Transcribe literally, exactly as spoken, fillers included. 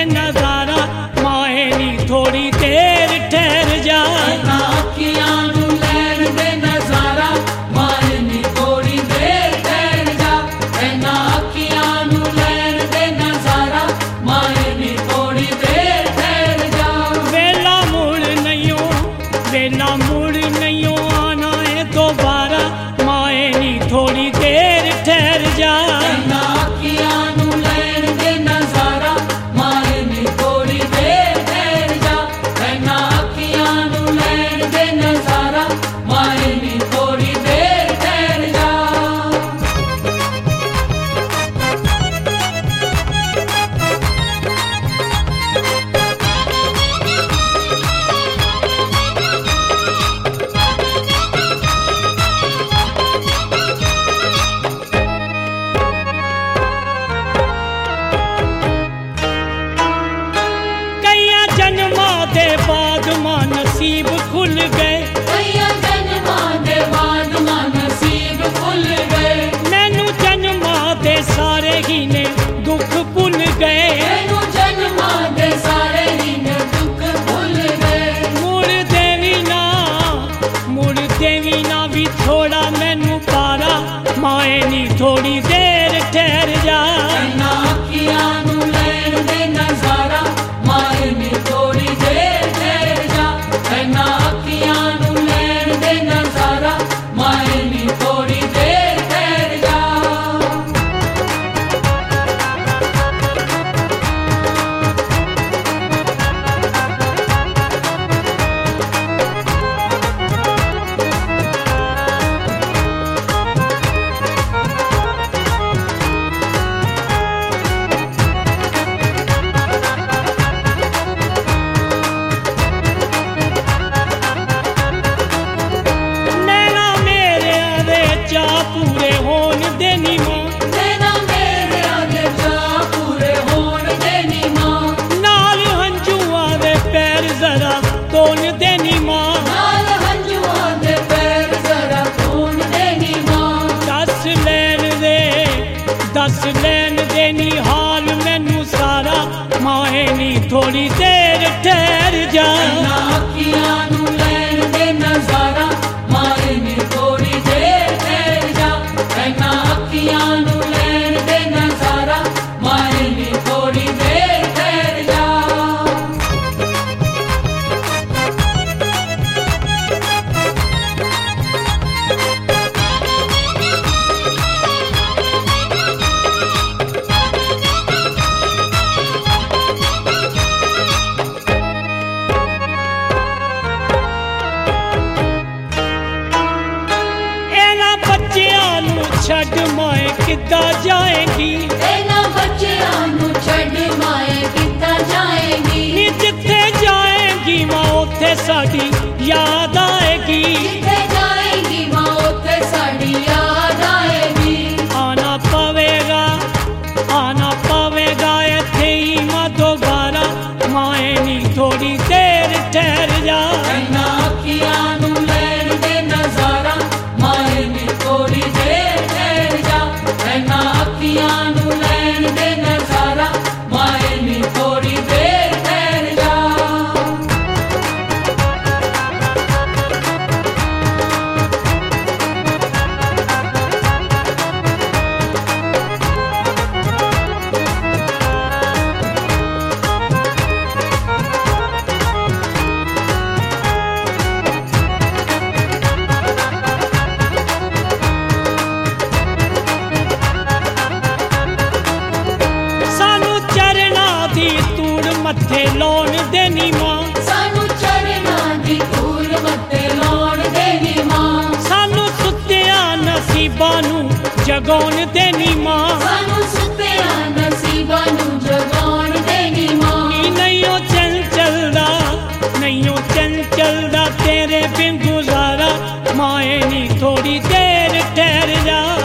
नजारा माए नी थोड़ी देर ठहर जा। अखियां नू लैण दे नजारा माए नी थोड़ी देर ठहर जा। एना अखियां नू लैण दे नजारा माए नी थोड़ी देर ठहर जा। वेला मुड़ नहीं वेला मुड़ नहीं आना है दोबारा माए नी थोड़ी देर ठहर जा। एना अखियां नू लैण दे नजारा माए नी थोड़ी देर ठहर जा। एना अखियां नू लैण दे नजारा माए नी थोड़ी देर ठहर जा। दे बाद मां नसीब खुल गए। कईयां जन्मां दे बाद मां नसीब खुल गए। मैनू जन्मां दे सारे ही ने दुख भुल गए। मैनू जन्मां दे सारे ही ने दुख भुल गए। मुड़ देवी ना मुड़ देवी ना भी थोड़ा मैनू पारा माए नी थोड़ी देर ठहर जा। एना अखियां नू लैण दे नजारा माए नी थोड़ी देर ठहर जा। एना अखियां नू लैण दे नजारा माए नी थोड़ी देर ठहर जा। पूरे होन देनी मां नैना मेरे आगे जा पूरे होन देनी मां। नाल हंजुआ दे पैर जरा तोन देनी मां। नाल हंजुआ दे पैर जरा तोन देनी मां। दस लैन दे दस लैन देनी हाल मैनू सारा माए नी थोड़ी देर ठहर जा। एना अखियां नू लैण दे नजारा माए नी थोड़ी देर ठहर जा। एना अखियां नू लैण दे नजारा माए नी थोड़ी देर ठहर जा। छड़ माए किद्दां जाएगी। एना बच्चियां नू छड़ माए किद्दां जाएगी। नी जिथे जाएगी मां उथे साडी याद आएगी। जिथे जाएगी मां उथे साडी याद आएगी। आना पवेगा आना पवेगा इत्थे ही मां दोबारा माए नी थोड़ी देर ठहर जा। एना अखियां नू लैण दे नजारा माए नी थोड़ी देर ठहर जा। एना अखियां नू लैण दे नजारा माए नी थोड़ी देर ठहर जा। मत्थे लाउण देनी मां सानू चरना दी धूल मत्थे लाउण देनी मां। सानू सुत्तिया नसीबां नू जगाउण देनी मां। सानू सुत्तिया नसीबां नू जगाउण देनी मां। नहीं ओ चल चलदा नहीं ओ चल चलदा तेरे बिन गुजारा माए नी थोड़ी देर ठहर जा।